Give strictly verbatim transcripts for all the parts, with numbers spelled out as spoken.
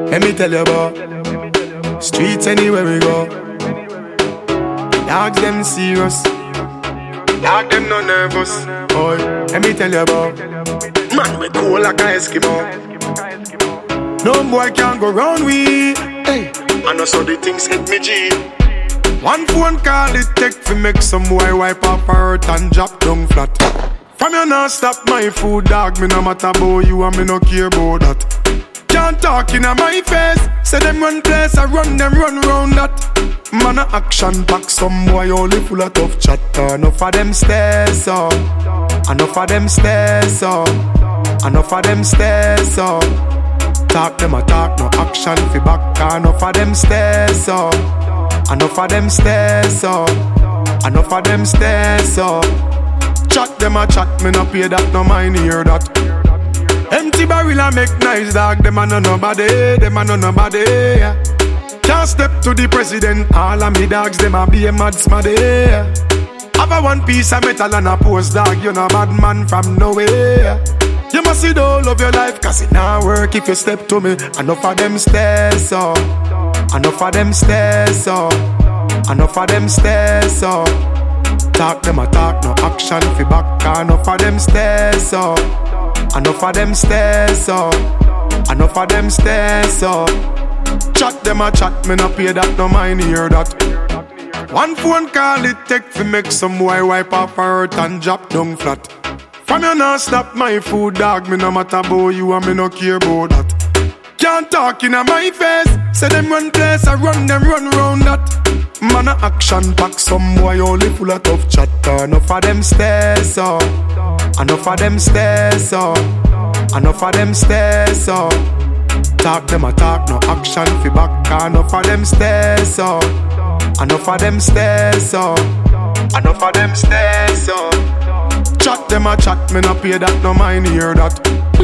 Let me tell you about streets anywhere we go. Dogs them serious, dog them no nervous. Boy, let me tell you about man we cool like a Eskimo. No boy can go round we. Hey, I know so the things hit me G. One phone call it take to make some boy wipe up her hurt and drop down flat. From you not stop my food, dog. Me no matter about you and me no care about that. Can't talk in my face. Say them run place, I run them run round that. Man a action pack, some boy only full of tough chatter. Enough of them stairs up, enough of them stairs up, enough of them stairs up. Talk them a talk, no action fi back. Enough of them stairs up, enough of them stairs up, enough of them stairs up. Chat them a chat, me no pay that, no mind hear that. Empty barrel a make nice dog, them a no nobody, them a no nobody. Yeah. Can't step to the president, all of me dogs, them a be a mad smaddy. Yeah. Have a one piece of metal and a post dog, you no bad man from nowhere. You must see the whole of your life, cause it not work if you step to me. Enough of them stairs up, enough of them stairs up, enough of them stairs up. Talk them a talk, no action fi back. Enough of them stairs up, enough of them stairs up, enough of them stairs up. Chat them a chat, me no pay that, no mind hear that. One phone call it take fi make some boy wipe off her hurt and drop down flat. From you not stop my food, dog. Me no matter about you and me no care about that. Can't talk in my face. Say them run place, I run them run round that. Man a action pack, some boy only full of tough chatter. Enough of them stairs up, enough of them stairs up, enough of them stairs up. Talk them a talk, no action fi back. Enough of them stairs up, enough of them stairs up, enough of them stairs up. Chat them a chat, me no pay that, no mind hear that.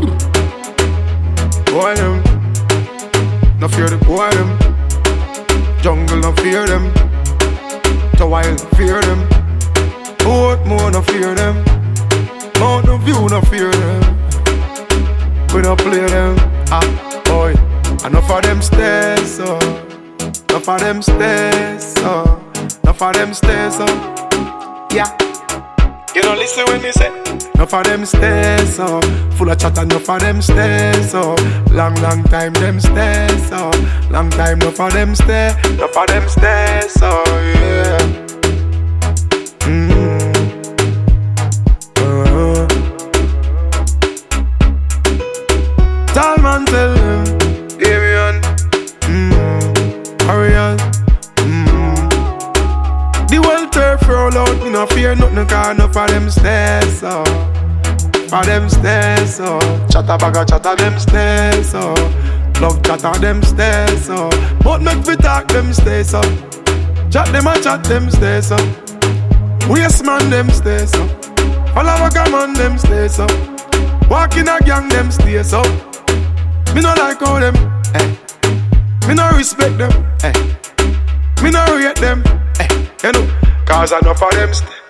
Boy them, no fear the boy them. Jungle no fear them, the wild fear them. Boat more no fear them, Mountain View no fear them. We no play them, ah boy. Enough of them stairs up, enough of them stairs up, enough of them stairs up. Yeah. You don't listen when me say enough of them stairs up, full of chat, enough of them stairs up. Long, long time them stairs up, long time enough of them stairs, enough of them stairs up, yeah. Mm-hmm. Uh-huh. Tall man tell him, carry on, mm-hmm. Hurry on. The world turf roll out, me no fear nothing, cause enough of them stairs up, for them stairs up. Chatter bagga chatter them stairs up, love chatter them stairs up. But make we talk them stairs up, chat them and chat them stairs up. Waste man them stairs up, all of a come on them stairs up. Walk in a gang them stairs up. Me no like how them, eh. Me no respect them, eh. Me no rate them, eh. You know, cause enough of them stay.